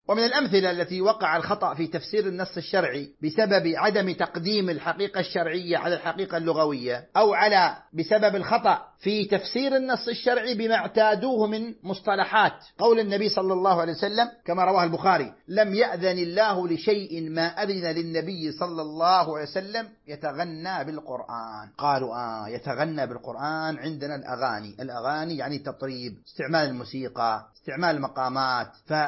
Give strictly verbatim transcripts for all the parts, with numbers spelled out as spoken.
ومن الأمثلة التي وقع الخطأ في تفسير النص الشرعي بسبب عدم تقديم الحقيقة الشرعية على الحقيقة اللغوية، أو على بسبب الخطأ في تفسير النص الشرعي بما اعتادوه من مصطلحات، قول النبي صلى الله عليه وسلم كما رواه البخاري: لم يأذن الله لشيء ما أذن للنبي صلى الله عليه وسلم يتغنى بالقرآن. قالوا آه يتغنى بالقرآن، عندنا الأغاني، الأغاني يعني تطريب، استعمال الموسيقى، استعمال المقامات،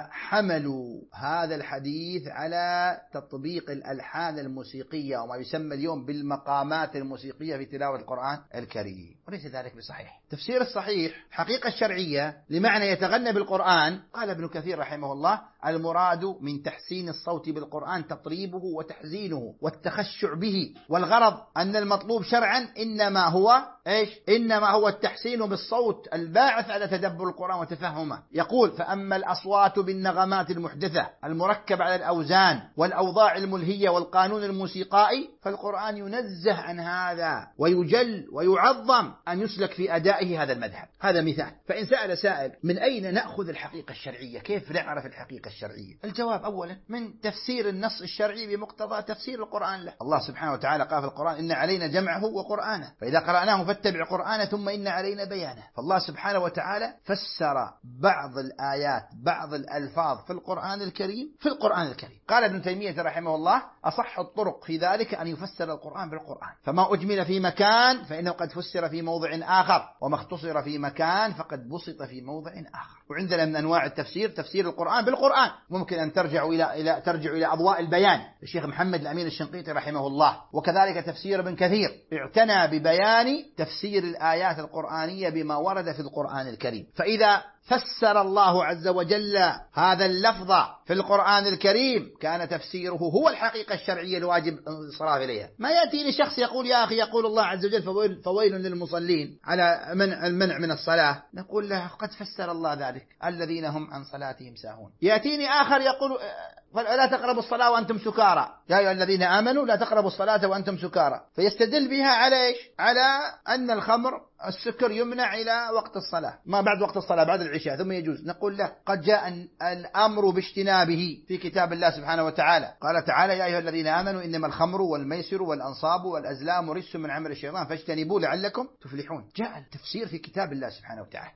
فحملوا هذا الحديث على تطبيق الألحان الموسيقية وما يسمى اليوم بالمقامات الموسيقية في تلاوة القرآن الكريم، وليس ذلك بصحيح. تفسير الصحيح حقيقة الشرعية لمعنى يتغنى بالقرآن، قال ابن كثير رحمه الله: المراد من تحسين الصوت بالقرآن تطريبه وتحزينه والتخشع به، والغرض أن المطلوب شرعا إنما هو إيش؟ إنما هو التحسين بالصوت الباعث على تدبر القرآن وتفهمه. يقول: فأما الأصوات بالنغمات المحدثة المركبة على الأوزان والأوضاع الملهية والقانون الموسيقائي فالقرآن ينزه عن هذا، ويجل ويعظم أن يسلك في أدائه هذا المذهب. هذا مثال. فإن سأل سائل: من أين نأخذ الحقيقة الشرعية؟ كيف نعرف الحقيقة الشرعية؟ الجواب: أولا من تفسير النص الشرعي بمقتضى تفسير القرآن له. الله سبحانه وتعالى قال في القرآن: إن علينا جمعه وقرآنه، فإذا قرأناه فاتبع قرآنه ثم إن علينا بيانه. فالله سبحانه وتعالى فسر بعض الآيات، بعض الألفاظ في القرآن الكريم في القرآن الكريم. قال ابن تيمية رحمه الله: أصح الطرق في ذلك أن يفسر القرآن بالقرآن، فما أجمل في مكان فإنه قد فسر في موضع آخر، وما اختصر في مكان فقد بسط في موضع آخر. وعندنا من أنواع التفسير تفسير القرآن بالقرآن. ممكن أن ترجع إلى إلى ترجع إلى أضواء البيان الشيخ محمد الأمين الشنقيطي رحمه الله، وكذلك تفسير ابن كثير اعتنى ببيان تفسير الآيات القرآنية بما ورد في القرآن الكريم. فإذا فسر الله عز وجل هذا اللفظ في القرآن الكريم كان تفسيره هو الحقيقة الشرعية الواجب الانصراف إليها. ما يأتيني شخص يقول: يا أخي يقول الله عز وجل فويل, فويل للمصلين على منع المنع من الصلاة، نقول له: قد فسر الله ذلك: الذين هم عن صلاتهم ساهون. يأتيني آخر يقول: لا تقربوا الصلاة وأنتم سكارى، يا أيها الذين آمنوا لا تقربوا الصلاة وأنتم سكارى، فيستدل بها على إيش؟ على أن الخمر السكر يمنع إلى وقت الصلاة، ما بعد وقت الصلاة بعد العشاء ثم يجوز. نقول له: قد جاء الأمر باجتنابه في كتاب الله سبحانه وتعالى. قال تعالى: يا أيها الذين آمنوا إنما الخمر والميسر والأنصاب والأزلام رجس من عمل الشيطان فاجتنبوه لعلكم تفلحون. جاء التفسير في كتاب الله سبحانه وتعالى.